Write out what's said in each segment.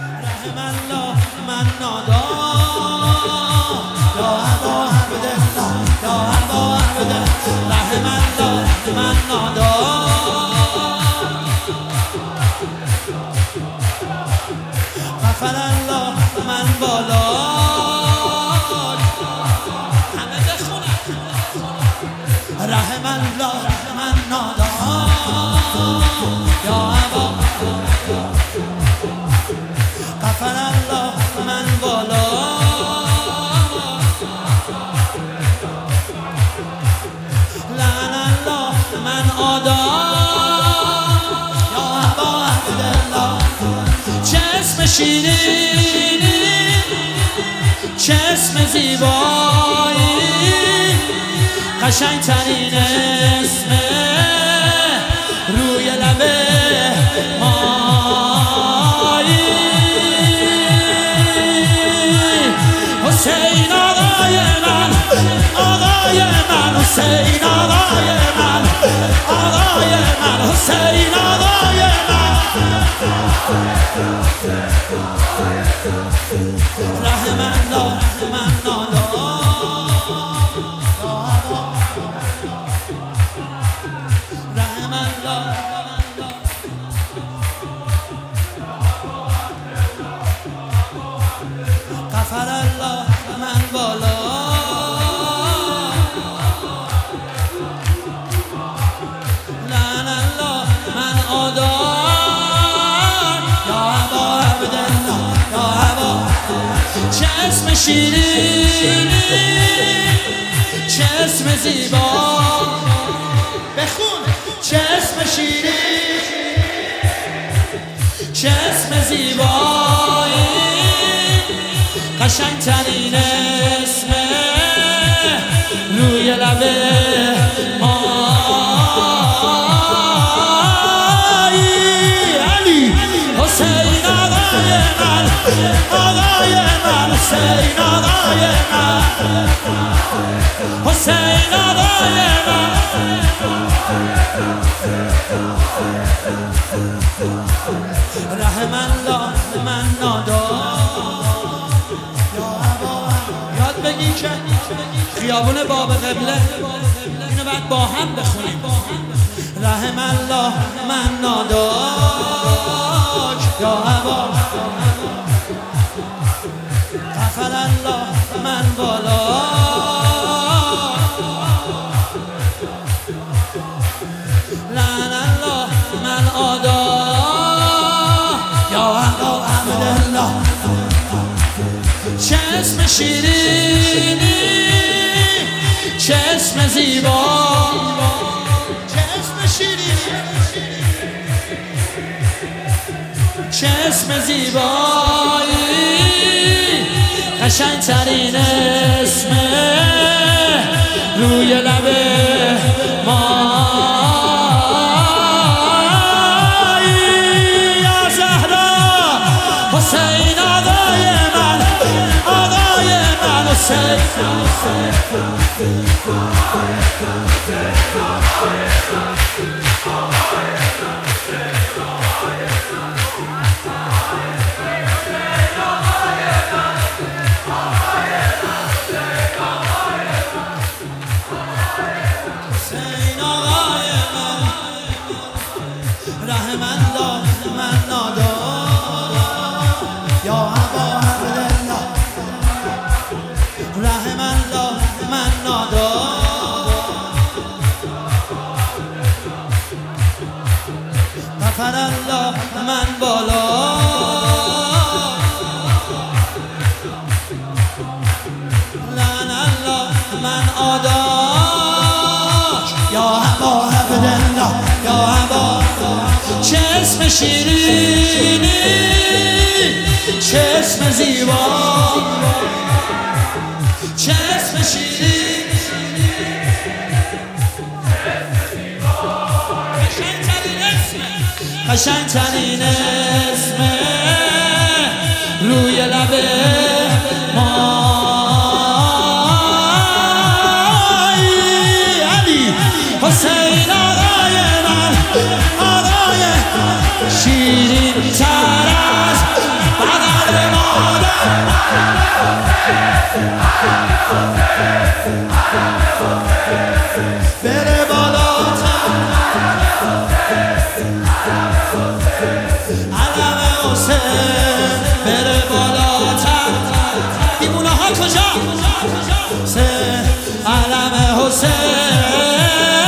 رحم الله من نادان یا ابا عبدالله یا ابا عبدالله رحم الله من نادان غفر الله من بالا همه بخونید رحم الله من نادان یا ابا غفر الله من بالا لعن الله من آدم یا ابا عبدالله چه اسم شیرینی چه اسم زیبایی قشنگترین اسم روی لب مایی حسین آقای من حسین آقای من حسین آقای من رحم الله من رحم الله غفر الله من بالا لعن الله من آدم یا ابا عبدالله یا ابا چه اسم شیرینی چه اسم زیبا بخون چه اسم شیرینی چه اسم زیبایی قشنگترین اسم روی لب مایی علی حسین آقای من حسین آقای من حسین آقای من رحم الله من نادان یاد بگی که خیابون باب قبله اینو بعد با هم بخونیم رحم الله من ناداک یا ابا غفر الله من بالا لعن الله من آدا یا ابا عبدالله چه اسم شیرینی چه اسم زیبا چه اسم شیرینی چه اسم زیبایی قشنگترین اسم روی لب مایی یا زهرا حسین آقای من حسین رحم الله من نادا یا ابا عبدالله رحم الله من نادا غفر الله من بالا لعن الله من آدا یا ابا عبدالله یا ابا چه اسم شیرینی چه اسم زیبا چه اسم شیرینی قشنگترین اسم روی لب مایی علی حسین آقای من شیرین تر از بره بالاتر علم حسین بره بالاتر دیوونه ها کجا علم حسین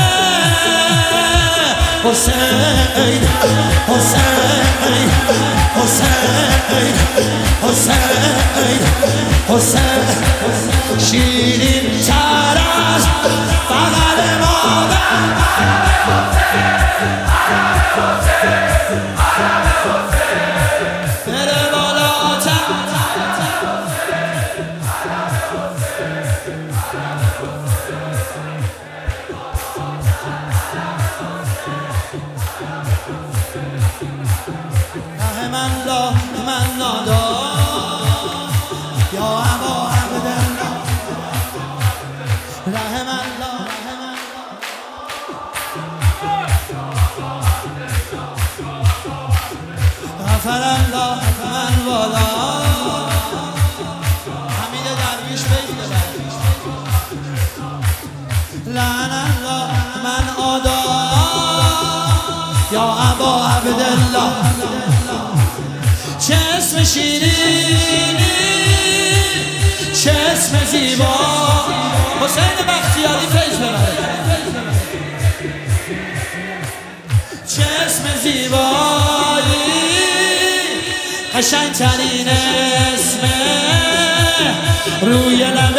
حسین حسین حسین حسین حسین شیرین تر از بغل مادر بره بالاتر رحم الله من نادان یا ابا عبدالله رحم الله غفر الله من والا حمید درویش بیت ببر لعن الله من آدا یا ابا عبدالله چه اسم شیرینی چه اسم زیبا حسین بختیاری فیض ببره چه اسم زیبایی قشنگترین اسم روی لب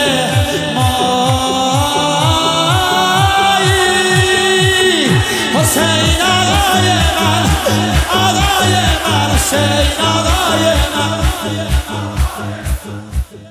مایی حسین آقای من حسین آقای من